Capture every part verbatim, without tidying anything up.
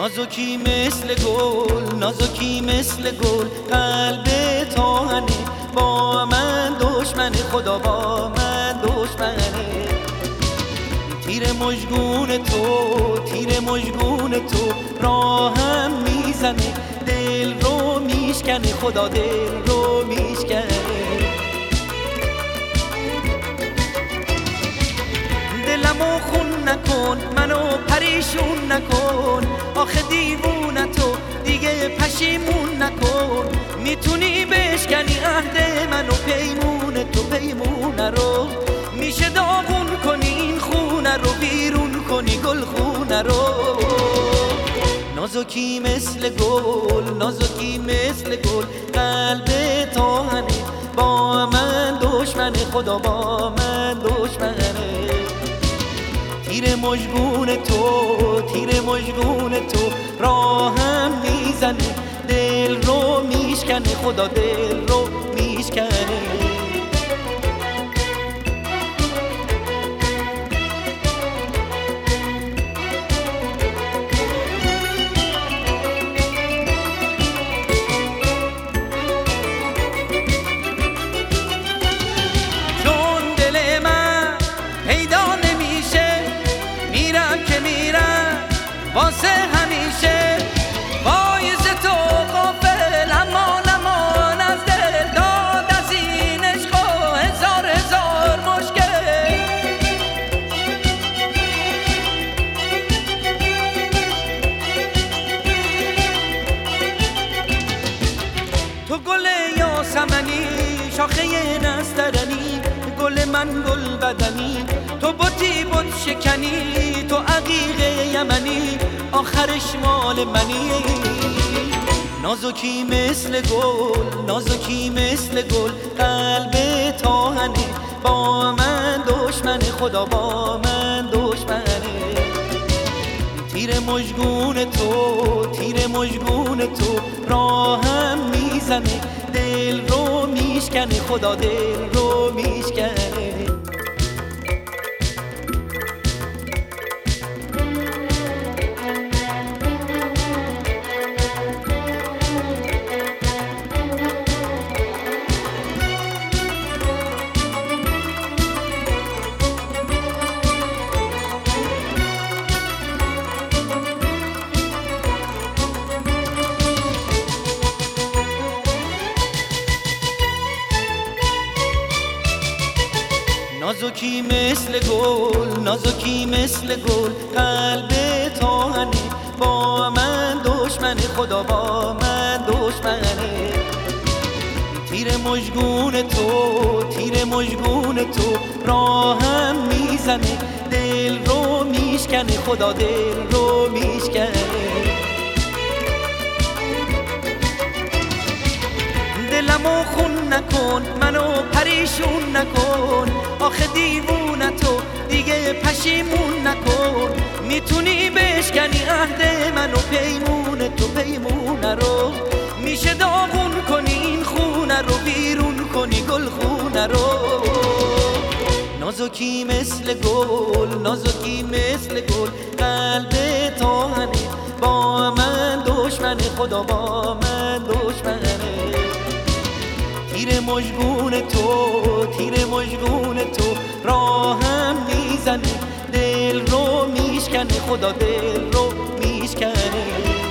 نازکی مثل گل، نازکی مثل گل، قلب تاهنه، با من دشمن، خدا با من دشمنه. تیر مژگون تو، تیر مژگون تو راهم میزنه، دل رو میشکنه، خدا دل رو میشکنه. دلمو خون نکن، منو پریشون نکن، آخه دیوونه تو دیگه پشیمون نکن. میتونی بشکنی عهد منو، پیمون تو پیمونه رو، میشه داغون کنی این خونه رو، بیرون کنی گل خونه رو. نازکی مثل گل، نازکی مثل گل، قلب تاهنه، با من دشمن، خدا با من دشمنه. تیر مژگون تو، تیر مژگون تو راهم میزنه، دل رو میشکنه، خدا دل رو میشکنه. واسه همیشه پاییز تو غافل، اما نمان از دل داد از این عشق و هزار هزار مشکل. تو گل یاسمنی، شاخه نسترنی، گل من گل بدنی، تو بطی بط شکنی، تو عقیق یمنی، آخرش مال منی. نازکی مثل گل، نازکی مثل گل، قلب تاهنه، با من دشمن، خدا با من دشمنه. تیر مژگون تو، تیر مژگون تو راهم میزنه، دل رو میشکنه، خدا دل رو میشکنه. نازکی مثل گل، نازکی مثل گل، قلب تاهنه، با من دشمن، خدا با من دشمنه. تیر مژگون تو، تیر مژگون تو راهم میزنه، دل رو میشکنه، خدا دل رو میشکنه. دلمو خون نکن، منو پریشون نکن، آخه دیوونه تو دیگه پشیمون نکن. میتونی بشکنی عهد منو، پیمون تو پیمونه رو، میشه داغون کنی این خونه رو، بیرون کنی گل خونه رو. نازکی مثل گل، نازکی مثل گل، قلب تاهنه، با من دشمن، خدا با من دشمنه. تیر مژگون تو، تیر مژگون تو راهم میزنه، دل رو میشکنه، خدا دل رو میشکنه.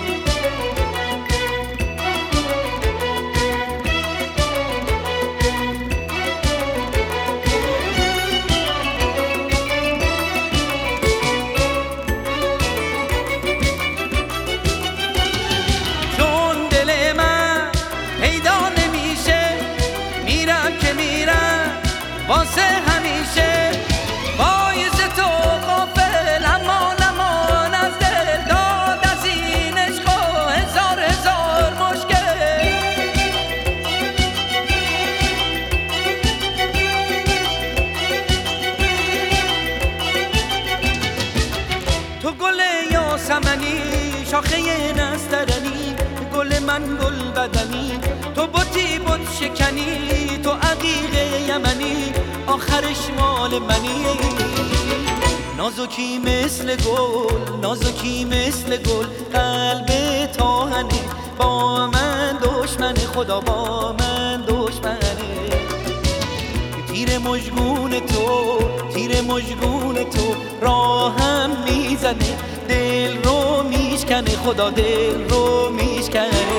چون دل من پیدا نمیشه، میرم که میرم واسه همیشه، پاییز تو غافل، اما نمان از دل داد از این عشق و هزار هزار مشکل. تو گل یاسمنی، شاخه نسترنی، گل من گل بدنی، تو بطی بط شکنی، تو عقیق یمنی، آخرش مال منی. نازکی مثل گل، نازکی مثل گل، قلب تاهنه، با من دشمن، خدا با من دشمنه. تیر مژگون تو، تیر مژگون تو راهم میزنه، دل رو میشکنه، خدا دل رو میشکنه.